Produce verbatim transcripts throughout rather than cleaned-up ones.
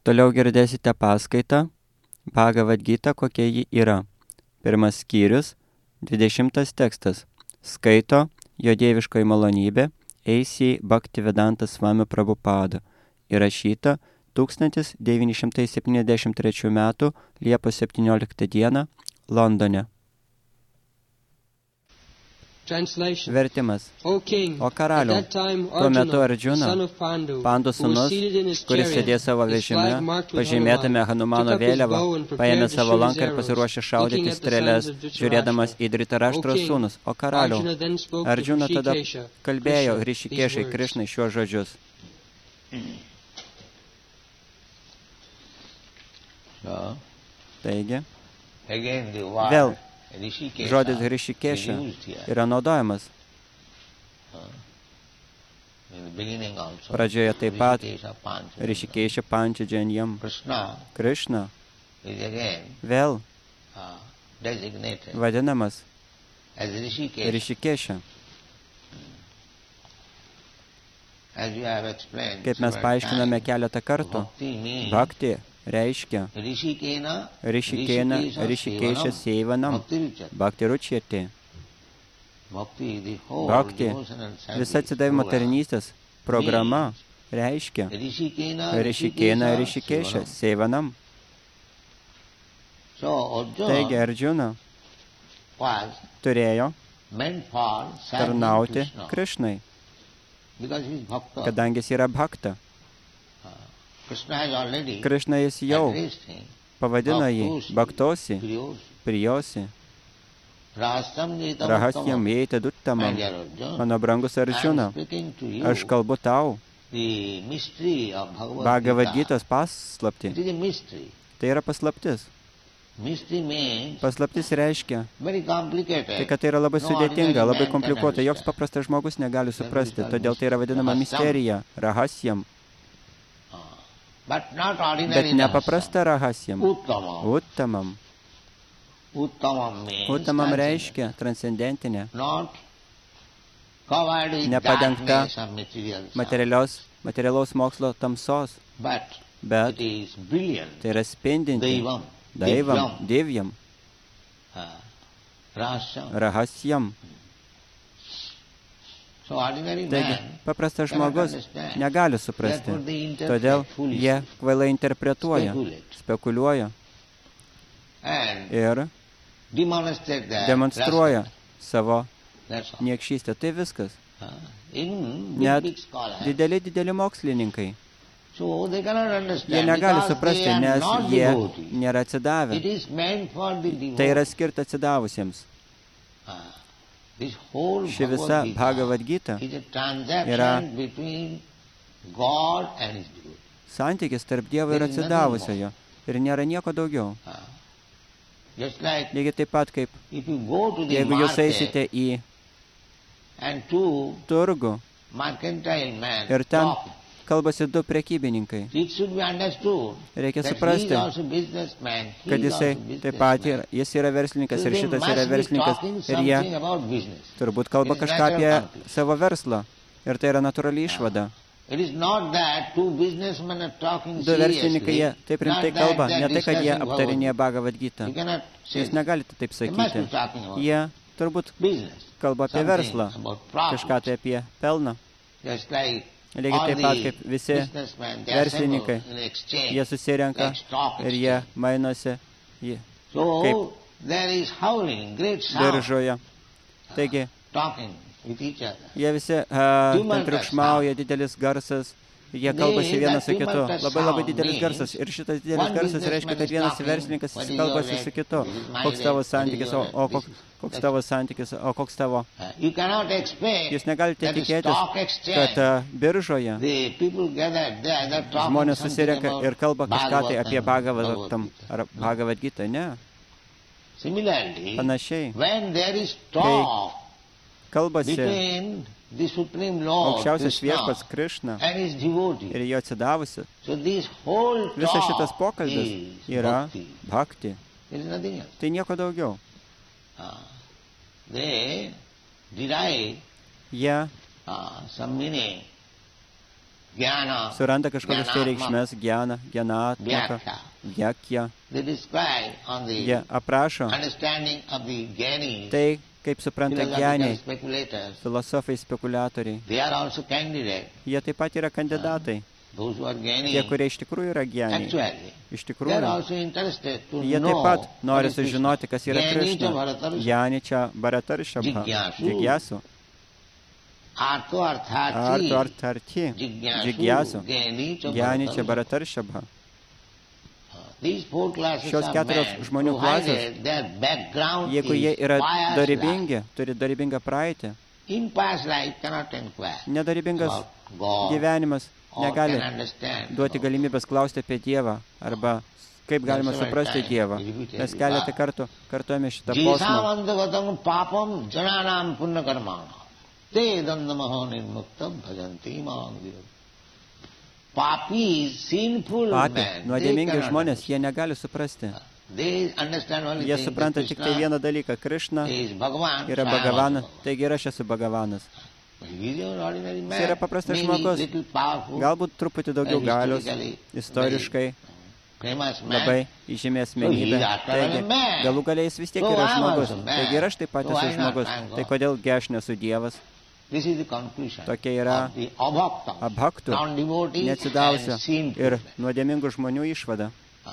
Toliau girdėsite paskaitą Bhagavad Gita, kokia ji yra. Pirmas skyrius, dvidešimtas tekstas. Skaito jo dieviškoji malonybė A C Bhaktivedanta Swami Prabhupada. Įrašyta tūkstantis devyni šimtai septyniasdešimt trečių metų Liepos septynioliktą dieną Londone. Vertimas. O karaliau, tuo metu Arjuna, Pandų sūnus, kuris sėdėjo savo vežime, pažymėtame Hanumano vėliavą, paėmė savo lanką ir pasiruošė šaudyti strėles, žiūrėdamas į Dritaraštros sūnus. O karaliau, Arjuna tada kalbėjo Hrishikešai Krišnai šiuos žodžius. Taigi, vėl žodis Hrishikesha yra naudojamas. Pradžioje taip pat Hrishikesha Panchajanjam Krishna vėl vadinamas Hrishikesha. Kaip mes paaiškiname keletą kartų, bhakti reiškia Rishikena, Rishikesha Seivanam, Bhakti Ručyate. Bhakti, visa atsidavimo tarnystės programa reiškia Rishikena, Rishikesha Seivanam. Taigi Arjuna turėjo tarnauti Krishnai, kadangi jis yra bhakta. Krishna jis jau pavadino jį Bhaktosi, Prijosi, Rahasyam Eitaduttamam. Mano brangus Arjuna, aš kalbu tau Bhagavad Gitos paslaptį. Tai yra paslaptis. Paslaptis reiškia, tai kad tai yra labai sudėtinga, labai komplikuota, joks paprastas žmogus negali suprasti, todėl tai yra vadinama misterija, Rahasyam. Bet nepaprasta rahasyam. Uttamam. Uttamam reiškia transcendentinė, nepadengta materialios, materialaus mokslo tamsos, bet tai yra spindinti daivam, divyam, rahasyam. Taigi, paprastas žmogus negali suprasti, todėl jie kvailai interpretuoja, spekuliuoja ir demonstruoja savo niekšystę. Tai viskas. Net dideli, dideli mokslininkai. Jie negali suprasti, nes jie nėra atsidavę. Tai yra skirta atsidavusiems. Ši visa Bhagavad Gita yra santykis tarp Dievo ir atsidavusiojo ir nėra nieko daugiau. Lygiai taip pat kaip jeigu jūs eisite į turgų ir ten kalbasi du prekybininkai. Reikia suprasti, kad jisai taip pat yra, jis yra verslininkas ir šitas yra verslininkas ir jie turbūt kalba kažką apie savo verslą. Ir tai yra natūrali išvada. Du verslininkai jie taip rimtai kalba, ne tai, kad jie aptarinėja Bhagavad Gitą. Jūs negalite taip sakyti. Jie turbūt kalba apie verslą, kažką tai apie pelną. Lygiai taip pat kaip visi verslininkai, jie susirenka ir jie mainosi kaip biržoje. Taigi, jie visi uh, ten triukšmauja, didelis garsas, jie kalbasi vienas su kitu. Labai labai didelis garsas. Ir šitas didelis garsas reiškia, kad vienas verslininkas kalbasi su kitu. Koks tavo santykis, o, o koks, koks tavo santykis, o koks tavo. Jūs negalite tikėtis, kad uh, biržoje žmonės susirenka ir kalba kažką tai apie Bhagavatam ar Bhagavad Gitą. Ne. Panašiai, kai kalbasi aukščiausias viešpats Krishna ir jo atsidavusi. Visas šitas pokalbis yra bhakti. Tai nieko daugiau. Jie suranda kažkokias tai reikšmės, gyana, gyanatmaka, gyakya. Jie aprašo tai, kaip supranta gyaniai, filosofai, spekuliatoriai. Jie taip pat yra kandidatai. Tie, kurie iš tikrųjų yra gyaniai. Iš tikrųjų, jie taip pat nori sužinoti, kas yra Krishna. Gyani čia Bharataršabha, Džigyasu. Artu artarti, Džigyasu, Gyani čia Bharataršabha. Šios keturios žmonių klasės, jeigu jie yra dorybingi, turi dorybingą praeitį, nedarybingas gyvenimas negali duoti galimybės klausti apie Dievą arba kaip galima suprasti Dievą. Mes keletą kartų kartuojame šitą posmą. Patį, nuodėmingi žmonės, jie negali suprasti. Jie supranta tik tai vieną dalyką. Krishna yra Bhagavanas, taigi ir aš esu Bhagavanas. Jis yra paprastas žmogus, galbūt truputį daugiau galios, istoriškai, labai įžymė asmenybė. Taigi, galų galiai jis vis tiek yra žmogus. Taigi ir aš taip pat esu žmogus. Tai kodėlgi aš nesu Dievas? Tokia yra abhaktų, neatsidavusio ir nuodėmingų žmonių išvada.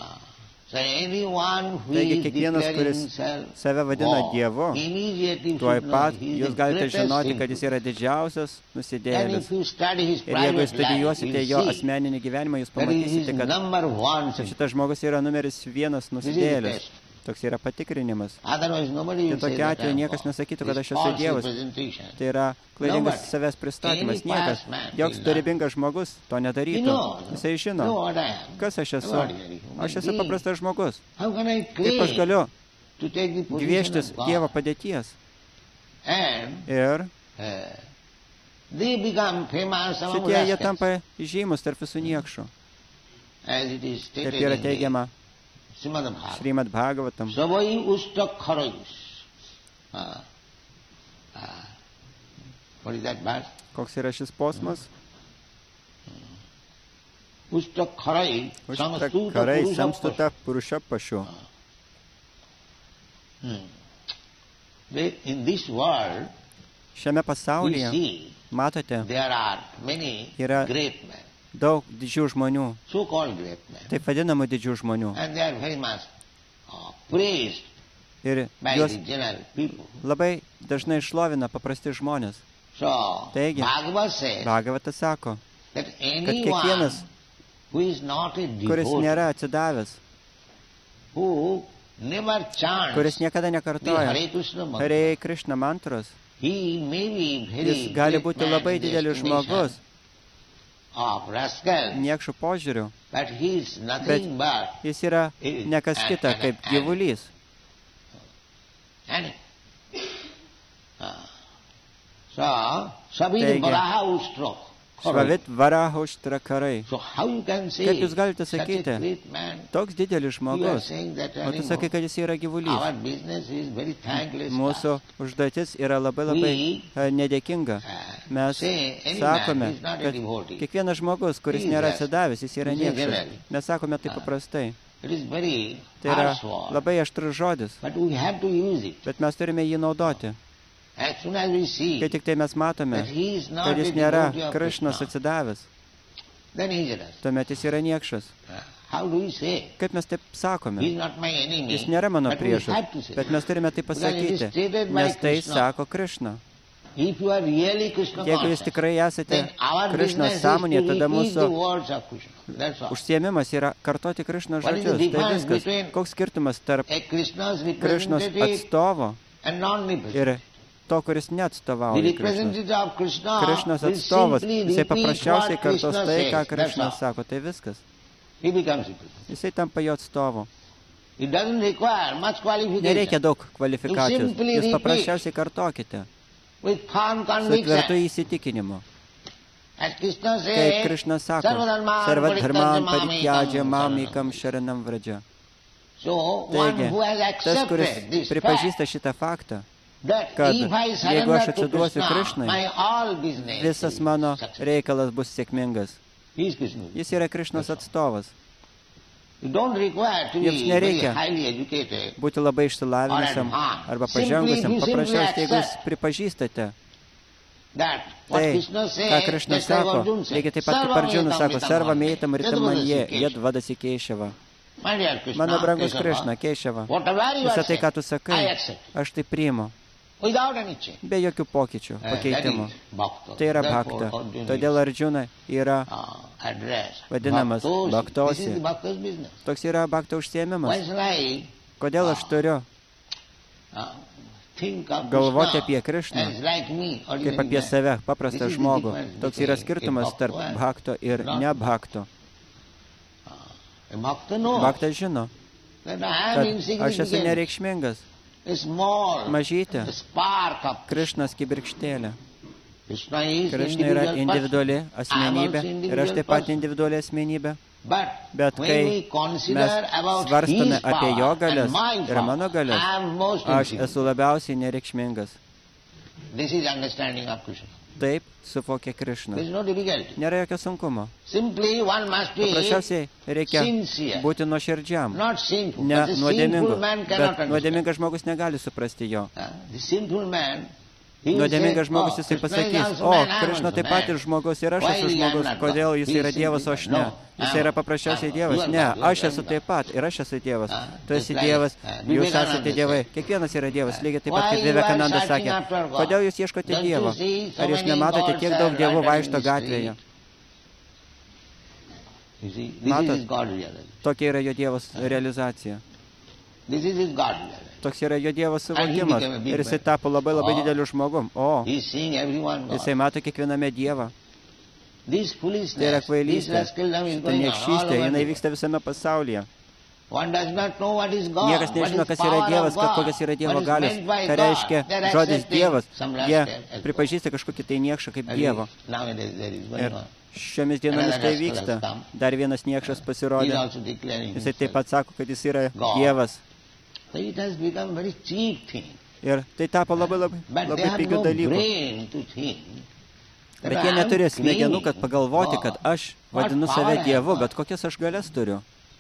Taigi kiekvienas, kuris save vadina Dievu, tuoj pat jūs galite žinoti, kad jis yra didžiausias nusidėjėlis. Ir jeigu jūs studijuosite jo asmeninį gyvenimą, jūs pamatysite, kad šitas žmogus yra numeris vienas nusidėjėlis. Toks yra patikrinimas. Ir tokia atveju niekas nesakytų, kad aš esu Dievas. Tai yra klaidingas savęs pristatymas. Niekas, joks dorybingas žmogus to nedarytų. Jisai žino, kas aš esu. Aš esu paprastas žmogus. Kaip aš galiu gvieštis Dievo padėties. Ir šitie jie tampa žymus tarp visų niekšų. Kaip yra teigiama Srimad Bhagavatam. Savai ustakharayus. What is that verse? Koks yra šis posmas? Ustakharai Ustakharai samstuta purusha pashu. In this world, šiame pasaulyje, matote, yra daug didžių žmonių, taip vadinamų didžių žmonių. Ir juos labai dažnai šlovina paprasti žmonės. Taigi, Bhagavatas sako, kad kiekvienas, kuris nėra atsidavęs, kuris niekada nekartoja Hare Krishna mantros, jis gali būti labai didelis žmogus, niekšų požiūrių, bet jis yra ne kas kita kaip gyvulys. Taigi, Švavit Varaha Uštrakarai. Kaip jūs galite sakyti, toks didelis žmogus, o tu sakai, kad jis yra gyvulys. Mūsų užduotis yra labai labai nedėkinga. Mes sakome, kad kiekvienas žmogus, kuris nėra atsidavęs, jis yra niekšas. Mes sakome tai paprastai. Tai yra labai aštrus žodis, bet mes turime jį naudoti. Kai tik tai mes matome, kad jis nėra Krishnos atsidavęs, tuomet jis yra niekšas. Kaip mes taip sakome? Jis nėra mano priešas, bet mes turime tai pasakyti, nes tai sako Krishna. Jeigu jūs tikrai esate Krishnos sąmonėje, tada mūsų užsiėmimas yra kartoti Krishnos žodžius. Tai viskas. Koks skirtumas tarp Krishnos atstovo ir to, kuris neatstovauja Krishnos. Krishnos atstovas, jisai paprasčiausiai kartos tai, ką Krishnas sako, tai viskas. Jisai tampa jo atstovu. Nereikia daug kvalifikacijos, jūs paprasčiausiai kartokite su tvirtu įsitikinimu. Kaip Krishnas sako, sarvadharman parityajya mamikam sharanam vraja. Taigi, tas, kuris pripažįsta šitą faktą, kad jeigu aš atsiduosiu Krishnai, visas mano reikalas bus sėkmingas. Jis yra Krišnos atstovas. Jums nereikia būti labai išsilavinusiam arba pažengusiam. Paprasčiausiai, jeigu jūs pripažįstate tai, ką Krišnas sako, reikia taip pat kaip Arjūnas sako, sarva meitam ritam manye, jed vadasi Keišava. Mano brangus Krišna, Keišava, visą tai, ką tu sakai, aš tai priimu. Be jokių pokyčių, pakeitimų. Tai yra bhakta. Todėl Arjūna yra vadinamas bhaktosi. Toks yra bhakta užsiėmimas. Kodėl aš turiu galvoti apie Krišną kaip apie save, paprastą žmogų? Toks yra skirtumas tarp bhakto ir ne bhakto. Bhaktas žino, kad aš esu nereikšmingas. Mažytė, Krišnos kibirkštėlė. Krišna yra individuali asmenybė ir aš taip pat individuali asmenybė. Bet kai mes svarstame apie jo galės ir mano galės, aš esu labiausiai nereikšmingas. Taip suvokia Krišna. Nėra jokio sunkumo. Paprasčiausiai reikia būti nuoširdžiam. Ne nuodėmingu, bet nuodėmingas žmogus negali suprasti jo. Nuodėmingas žmogus jisai pasakys, o, Krišna taip pat ir žmogus ir aš esu žmogus, kodėl jis yra Dievas, o aš ne. Jis yra paprasčiausiai Dievas. Ne, aš esu taip pat ir aš esu Dievas. Tu esi Dievas, jūs esate Dievai. Kiekvienas yra Dievas, lygiai taip pat kaip Vivekananda sakė. Kodėl jūs ieškote Dievo? Ar jūs nematote, kiek daug dievų vaikšto gatvėje? Matot, tokia yra jo Dievas realizacija. Toks yra jo Dievo suvokimas. Ir jisai tapo labai labai dideliu žmogum. O, jisai mato kiekviename Dievą. Tai yra kvailystė, šitą niekšystė, jinai vyksta visame pasaulyje. Niekas nežino, kas yra Dievas, kokios yra Dievo galios. Ką reiškia žodis Dievas? Jie pripažįsta kažkokį tai niekšą kaip Dievo. Ir šiomis dienomis tai vyksta. Dar vienas niekšas pasirodė. Jisai taip pat sako, kad jis yra Dievas. Ir tai tapo labai labai, labai pigių dalykų. Bet jie neturi smegenų, kad pagalvoti, kad aš vadinu save Dievu, bet kokias aš galės turiu.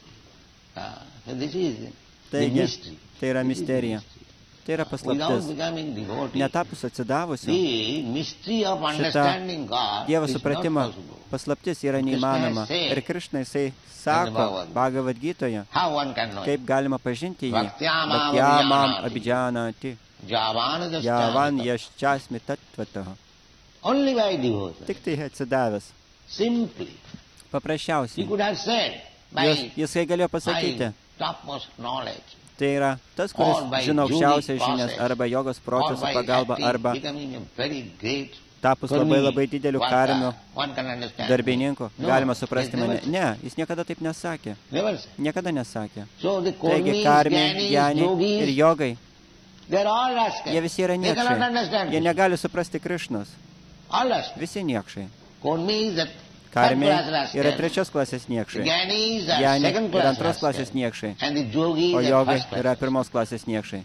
Taigi, tai yra misterija. Tai yra paslaptis. Netapus atsidavusiu, šitą Dievo supratimą paslaptis yra neįmanoma. Ir Krišna jisai sako Bhagavad Gitoje, kaip galima pažinti jį. Bhaktiyamam abhidžanati, javan yaščasmi tatvataha. Tik tai atsidavęs. Paprasčiausiai. Jis, jisai galėjo pasakyti, tai yra tas, kuris žino aukščiausias žinias, arba jogos proceso pagalba, arba tapus labai labai dideliu karmiu darbininku, galima suprasti mane. Ne, jis niekada taip nesakė. Niekada nesakė. Taigi karmi, jani ir jogai, jie visi yra niekšai. Jie negali suprasti Krišnos. Visi niekšai. Karmi yra trečios klasės niekšai. Jani yra antros klasės niekšai. O jogai yra pirmos klasės niekšai.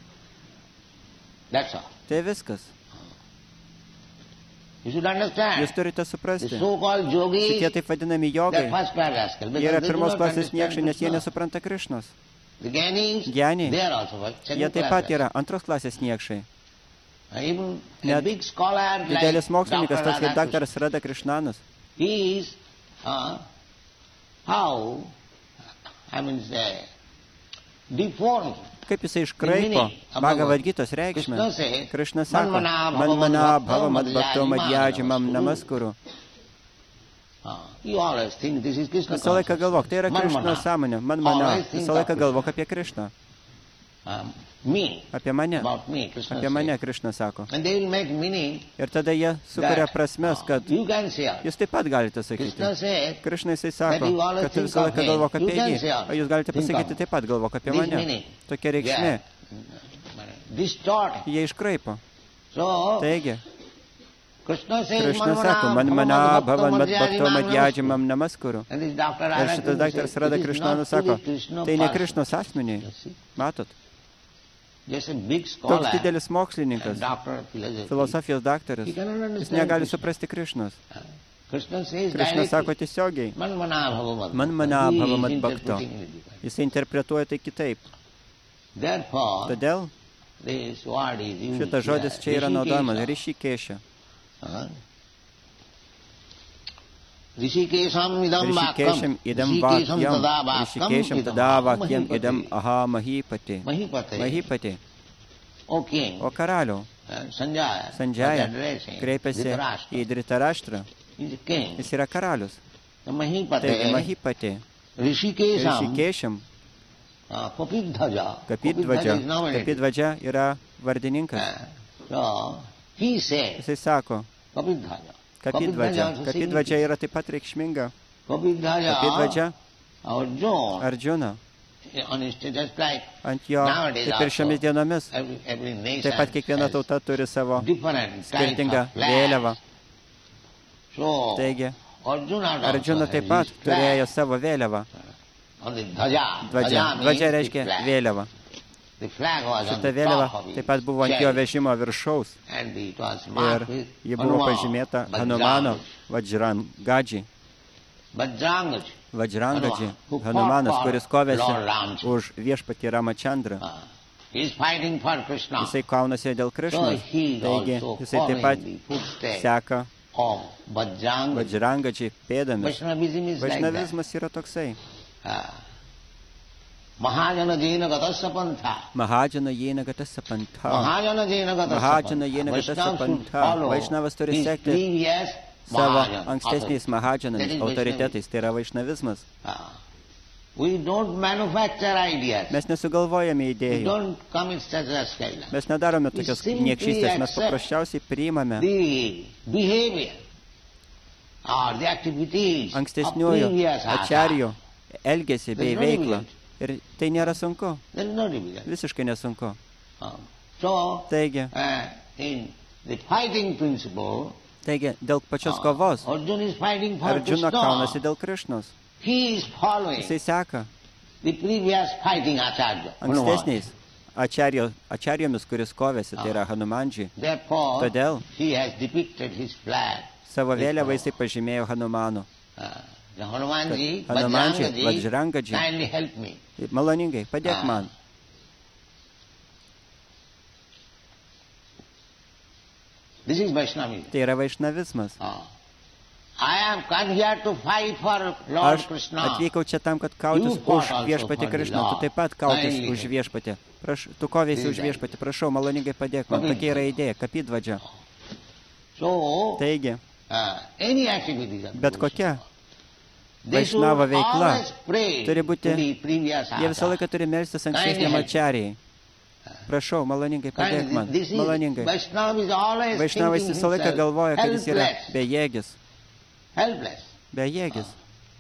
Tai viskas. Jūs turite suprasti. Šitie taip vadinami jogai. Jie yra pirmos klasės niekšai, nes jie nesupranta Krišnos. Jani, jie taip pat yra antros klasės niekšai. Net didelis mokslininkas, tas kaip daktaras Radha Krišnanas. He is uh, how, I mean, say, deformed. Kaip jisai iškraipo Bhagavad Gitos reikšmę. Krišna sako, man mana bhava madbhakto madhyajamam namaskuru. Visą laiką galvok, tai yra Krišnos sąmonė. Man mana, visą laiką galvok apie Krišną. Apie mane. Apie mane Krišna sako. Ir tada jie sukuria prasmes, kad jūs taip pat galite sakyti. Krišna jisai sako, kad tu visą laiką galvok apie jį. O jūs galite pasakyti taip pat galvok apie mane. Tokia reikšmė. Jie iškraipo. Taigi, Krišna sako, man mana bhavan madbhakto madhyajamam namaskuru. Ir šitas daktaras Radha Krišnanas sako, tai ne Krišnos asmeniai. Matot? Toks didelis mokslininkas, filosofijos daktaras, jis negali suprasti Krišnos. Krišna sako tiesiogiai, man mana bhavamat bhakto. Jis interpretuoja tai kitaip. Todėl šitas žodis čia yra naudojamas Rishikesha. Rishikesham idam vakyam, Rishikesham tada vakyam idam aha mahipati. Mahipati. O karaliau, Sanjaya kreipiasi į Dhritarashtrą. Jis yra karalius. Taigi Mahipati. Rishikesham Kapidvadžia. Kapidvadžia yra vardininkas. Jisai sako, Kapidvadžia. Kapidvadžia yra taip pat reikšminga. Kapidvadžia Arjuna. Ant jo, taip ir šiomis dienomis. Taip pat kiekviena tauta turi savo skirtingą vėliavą. Taigi, Arjuna taip pat turėjo savo vėliavą. Dvadžia. Dvadžia reiškia vėliavą. Šita vėliava taip pat buvo ant jo vežimo viršaus. Ir ji buvo pažymėta Hanumano Vajrangadži. Vajrangadži, Hanumanas, kuris kovėsi už viešpatį Ramachandrą. Jisai kaunasi dėl Krišnos. Taigi, jisai taip pat seka Vajrangadži pėdomis. Vašnavizmas yra toksai. Mahajana jena gatassa pantha. Mahajana jena gatassa pantha. Mahajana jena gatassa Mahajana jena gatassa pantha. Vaišnavas turi sekti savo ankstesniais Mahajanais, autoritetais. Tai yra vaišnavizmas. Mes nesugalvojame idėjų. Mes nedarome tokios niekšystės. Mes paprasčiausiai priimame ankstesniųjų ačarijų elgesį bei veiklą. Ir tai nėra sunku. Visiškai nesunku. Taigi, taigi dėl pačios kovos Arjuna kaunasi dėl Krišnos. Jisai seka ankstesniais ačarjomis, kuris kovėsi, tai yra Hanumanji. Todėl savo vėliavą jisai pažymėjo Hanumanu. Hanumanji, Vajrangadži, maloningai, padėk man. Tai yra vaišnavizmas. Aš atvykau čia tam, kad kautis už viešpatį Krišną. Tu taip pat kautis už viešpatį. Tu kovėsi už viešpatį. Prašau, maloningai padėk man. Tokia yra idėja, Kapidvadžia. Taigi, bet kokia Vaišnavo veikla turi būti, jie visą laiką turi melstis ankstesniam ačarijai. Prašau, maloningai padėk man, maloningai. Vaišnavas visą laiką galvoja, kad jis yra bejėgis. Bejėgis.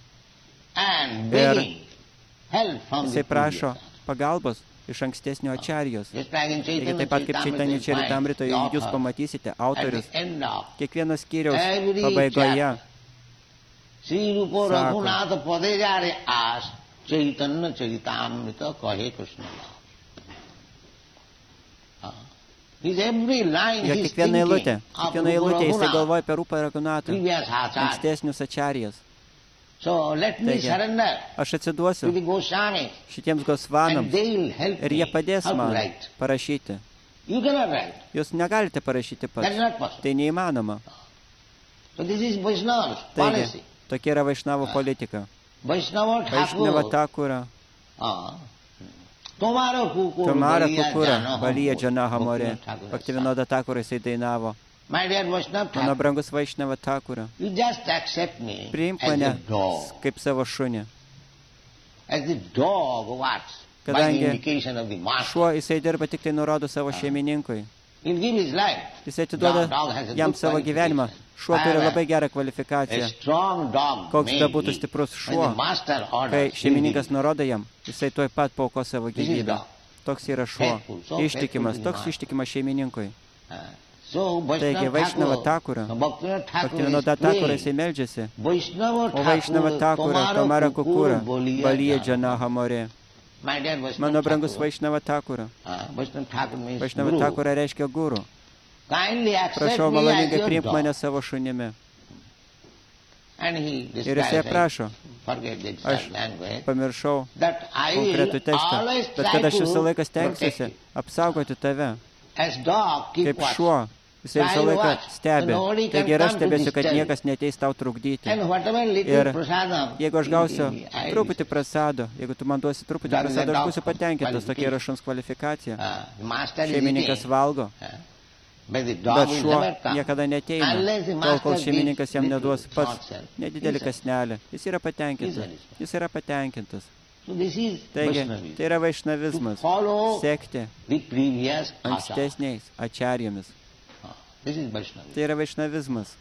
Ir jisai prašo pagalbos iš ankstesnio ačarijos. Ir taip pat kaip Chaitanya Charitamritoje jūs pamatysite, autorius, kiekvieno skyriaus pabaigoje Sri Rupa Raghunatha Padejare As Chaitanya Charitamrita Kahe Krishna. Jo kiekviena eilutė, kiekviena eilutė jisai galvoja apie Rupą Raghunatą, ankstesnius ačarijas. Taigi, aš atsiduosiu šitiems Gosvanams ir jie padės man parašyti. Jūs negalite parašyti pats, tai neįmanoma. Taigi, tokia yra Vaišnavo politika. Vaišnava Thakura. Tomara Kukura, Balija Janaha More. Bhaktivinoda Thakura jisai dainavo. Mano brangus Vaišnava Thakura. Priimk mane kaip savo šunį. Kadangi šuo jisai dirba tik tai nurodo savo šeimininkui. Jisai atiduoda jam savo gyvenimą. Šuo turi labai gerą kvalifikaciją. Koks be būtų stiprus šuo, kai šeimininkas nurodo jam, jisai tuoj pat pauko savo gyvybę. Toks yra šuo. Ištikimas, toks ištikimas šeimininkui. Taigi, Vaišnava Thakura, Bhaktivinoda Thakura jisai meldžiasi, o Vaišnava Thakura, Tomara Kukura, Balija Janaha More. Mano brangus Vaišnava Thakura. Vaišnava Thakura reiškia guru. Prašau, maloningai priimk mane savo šunimi. Ir jisai aprašo, aš pamiršau konkretų tekstą, bet kad aš visą laiką stengsiuosi apsaugoti tave, kaip šuo, jisai visą laiką stebi. Taigi ir aš stebėsiu, kad niekas neteis tau trukdyti. Ir jeigu aš gausiu truputį prasado, jeigu tu man duosi truputį prasado, aš būsiu patenkintas, tokia yra šuns kvalifikacija. Šeimininkas valgo. Bet šuo niekada neteina, tol, kol šeimininkas jam neduos pats nedidelį kasnelį. Jis yra patenkintas. Jis yra patenkintas. Taigi, tai yra vaišnavizmas. Sekti ankstesniais ačarjomis. Tai yra vaišnavizmas.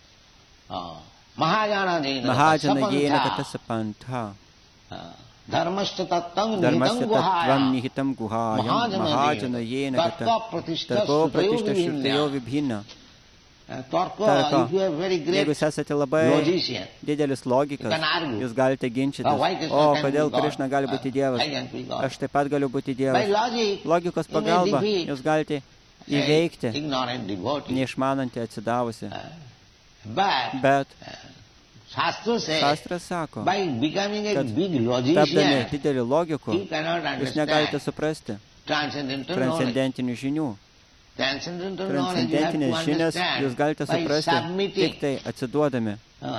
Mahajana jena katasa pantha. Dharmasya tattvam nihitam guhayam mahajana jena kata tarko pratishta shirtayo vibhina. Tarko, jeigu jūs esate labai didelis logikas, jūs galite ginčytis, o kodėl Krišna gali būti Dievas, aš taip pat galiu būti Dievas. Logikos pagalba jūs galite įveikti neišmanantį atsidavusi. Bet Šastras sako, kad tapdami didelį logikų, jūs negalite suprasti transcendentinių žinių. Transcendentinės žinias jūs galite suprasti tik tai atsiduodami.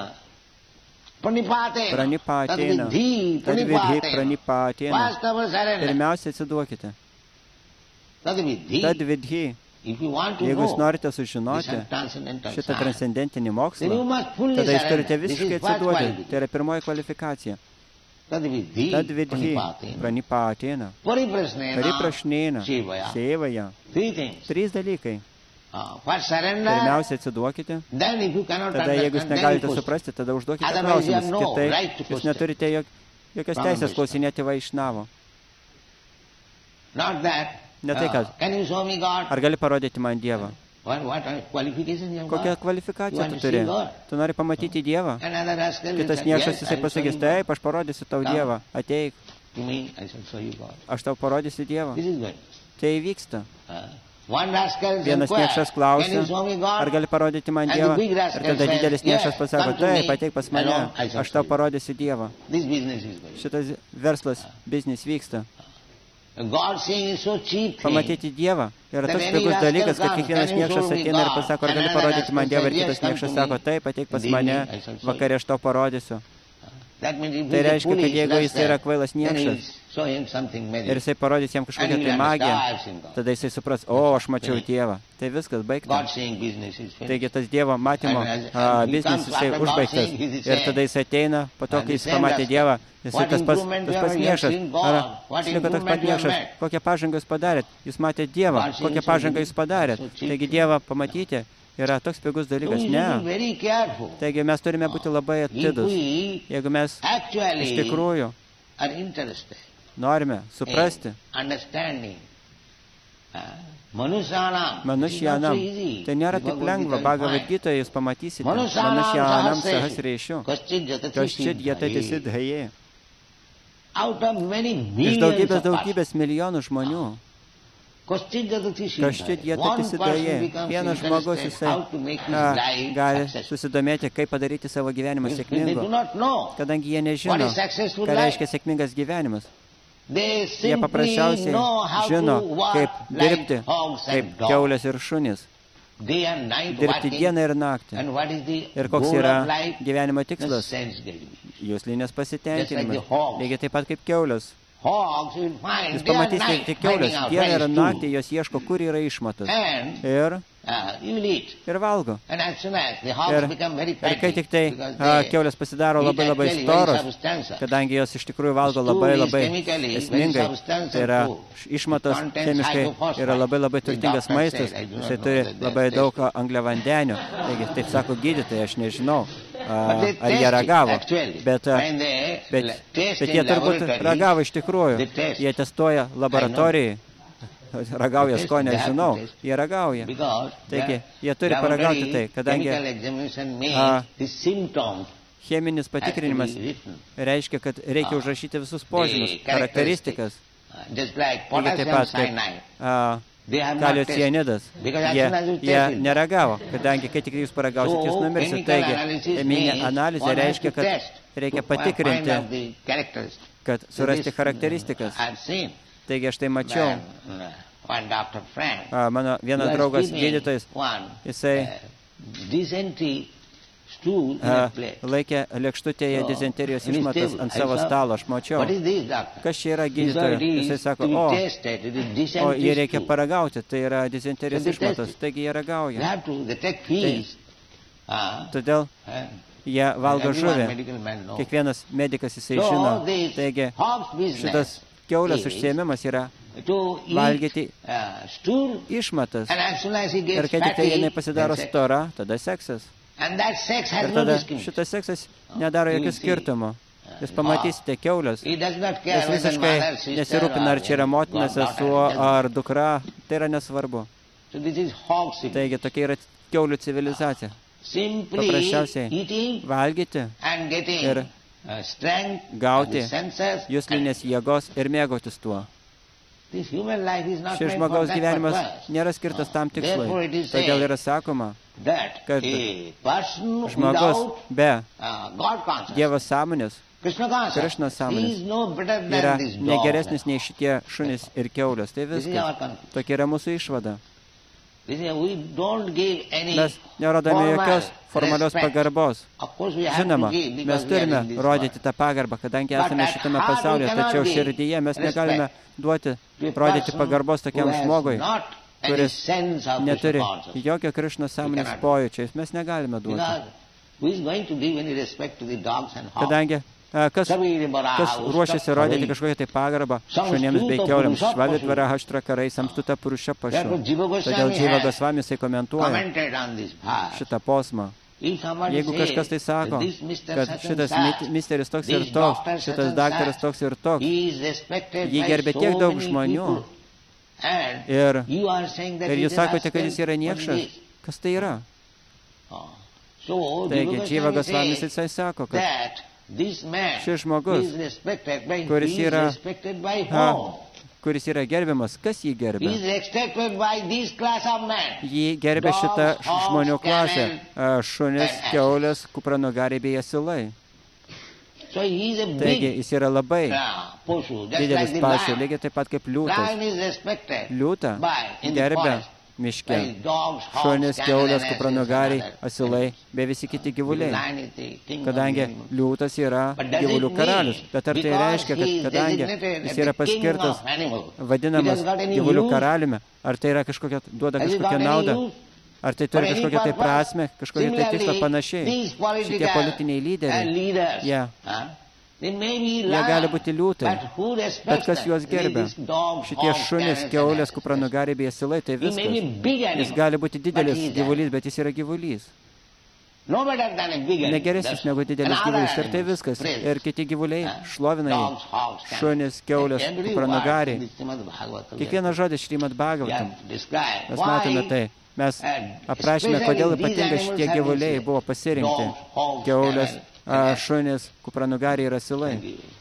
Pranipatena, tadvidhi pranipatena. Pirmiausia atsiduokite. Tadvidhi. Jeigu jūs norite sužinoti šitą transcendentinį mokslą, tada jūs turite visiškai atsiduoti. Tai yra pirmoji kvalifikacija. Tadvidhi pranipatena, pariprašnena, sevaja. Trys dalykai. Pirmiausia atsiduokite, tada jeigu jūs negalite suprasti, tada užduokite klausimus. Kitaip jūs neturite jok, jokios teisės klausinėti vaišnavo. Ne tai, kad ar gali parodyti man Dievą? Kokią kvalifikaciją tu turi? Tu nori pamatyti Dievą? Kitas niekšas jisai pasakys, taip, aš parodysiu tau Dievą, ateik. Aš tau parodysiu Dievą. Tai įvyksta. Vienas niekšas klausia, ar gali parodyti man Dievą? Ir tada didelis niekšas pasako, taip, ateik pas mane, aš tau parodysiu Dievą. Šitas verslas, biznis vyksta. Pamatyti Dievą yra toks pigus dalykas, kad kiekvienas niekšas ateina ir pasako, ar gali parodyti man Dievą, ir kitas niekšas sako, taip, ateik pas mane, vakarė aš tau parodysiu. Tai reiškia, kad jeigu jis yra kvailas niekšas ir jisai parodys jam kažkokią tai magiją, tada jisai supras, o, aš mačiau Dievą. Tai viskas baigta. Taigi tas Dievo matymo a, biznis jisai užbaigtas. Ir tada jisai ateina, po to, kai jis pamatė Dievą, jisai tas pas, tas pas niekšas. Ar jis liko toks pat niekšas? Kokią pažangą jūs padarėt? Jūs matėt Dievą. Kokią pažangą jūs padarėt? Taigi Dievą pamatyti yra toks pigus dalykas. Ne. Taigi mes turime būti labai atidus. Jeigu mes iš tikrųjų norime suprasti Manušjanam. Tai nėra taip lengva. Bhagavad Gitoje jūs pamatysite. Manušjanam sahasreshu. Kaščit jatati siddhaye. Iš daugybės daugybės milijonų žmonių. Kaščit jatati siddhaye. Vienas žmogus jisai a, gali susidomėti, kaip padaryti savo gyvenimą sėkmingu, kadangi jie nežino, ką reiškia sėkmingas gyvenimas. Jie paprasčiausiai žino, kaip dirbti, kaip kiaulės ir šunys. Dirbti dieną ir naktį. Ir koks yra gyvenimo tikslas? Juslinės pasitenkinimas. Lygiai taip pat kaip kiaulės. Jūs pamatysite tik kiaulės. Dieną ir naktį jos ieško, kur yra išmatas. Ir, ir valgo. Ir, ir kai tik tai a, kiaulės pasidaro labai labai storos, kadangi jos iš tikrųjų valgo labai labai esmingai, tai yra išmatos chemiškai yra labai labai turtingas maistas, jisai turi labai daug angliavandenių. Taigi, taip sako gydytojai, aš nežinau, a, ar jie ragavo, bet, a, bet, bet jie turbūt ragavo iš tikrųjų. Jie testuoja laboratorijai. Ragauja skonį, aš žinau, jie ragauja. Taigi, jie turi paragauti tai, kadangi a, cheminis patikrinimas reiškia, kad reikia užrašyti visus požymius, charakteristikas. Taigi taip pat, kaip a, kalio cianidas. Jie, jie neragavo, kadangi kai tik jūs paragausit, jūs numirsit. Taigi, cheminė analizė reiškia, kad reikia patikrinti, kad surasti charakteristikas. Taigi, aš tai mačiau. A, mano vienas draugas gydytojas, jisai a, laikė lėkštutėje dizenterijos išmatas ant savo stalo. Aš mačiau. Kas čia yra gydytojo? Jisai sako, o, o jie reikia paragauti, tai yra dizenterijos išmatas, taigi jie ragauja. Tai, todėl jie valgo žuvį. Kiekvienas medikas jisai žino. Taigi, šitas kiaulės užsiėmimas yra valgyti išmatas. Ir kai tik tai jinai pasidaro stora, tada seksas. Ir tada šitas seksas nedaro jokių skirtumų. Jūs pamatysite kiaulės. Jis visiškai nesirūpina, ar čia yra motina, sesuo ar dukra. Tai yra nesvarbu. Taigi tokia yra kiaulių civilizacija. Paprasčiausiai valgyti ir gauti juslinės jėgos ir mėgautis tuo. Šis žmogaus gyvenimas nėra skirtas tam tikslui. Todėl yra sakoma, kad žmogus be Dievo sąmonės, Krišnos sąmonės, yra negeresnis nei šitie šunys ir kiaulės. Tai viskas. Tokia yra mūsų išvada. Mes nerodame jokios formalios pagarbos. Žinoma, mes turime rodyti tą pagarbą, kadangi esame šitame pasaulyje, tačiau širdyje mes negalime duoti, rodyti pagarbos tokiam žmogui, kuris neturi jokio Krišnos sąmonės pojūčio. Mes negalime duoti. Kadangi Kas, kas ruošiasi rodyti kažkokią tai pagarbą šunėms bei kiauliams. Švalit vara haštra karai samstuta puruša pašu. Todėl Dživa Gosvami jisai komentuoja šitą posmą. Jeigu kažkas tai sako, kad šitas misteris toks ir toks, šitas daktaras toks ir toks, jį gerbė tiek daug žmonių ir, ir jūs sakote, kad jis yra niekšas, kas tai yra? Taigi, Dživa Gosvami jisai sako, kad šis žmogus, kuris yra, a, kuris yra gerbiamas, kas jį gerbia? Jį gerbia šitą žmonių klasę, a, šunis, kiaulės, kupranugariai bei asilai. Taigi, jis yra labai didelis pašė, lygiai taip pat kaip liūtas. Liūtą gerbia miške. Šunės, kiaulės, kupranugariai, asilai, bei visi kiti gyvuliai. Kadangi liūtas yra gyvulių karalius. Bet ar tai reiškia, kad kadangi jis yra paskirtas, vadinamas gyvulių karaliumi, ar tai yra kažkokia, duoda kažkokią naudą? Ar tai turi kažkokią tai prasmę, kažkokią tai tikslą panašiai? Šitie politiniai lyderiai, jie, jie gali būti liūtai, bet kas juos gerbia? Šitie šunys, kiaulės, kupranugariai bei asilai, tai viskas. Jis gali būti didelis gyvulys, bet jis yra gyvulys. Negeresnis negu didelis gyvulys, ir tai viskas. Ir kiti gyvuliai šlovina jį. Šunys, kiaulės, kupranugariai. Kiekvienas žodis Šrimad Bhagavatam. Mes matome tai. Mes aprašėme, kodėl ypatingai šitie gyvuliai buvo pasirinkti. Kiaulės, šunys, kupranugariai ir asilai.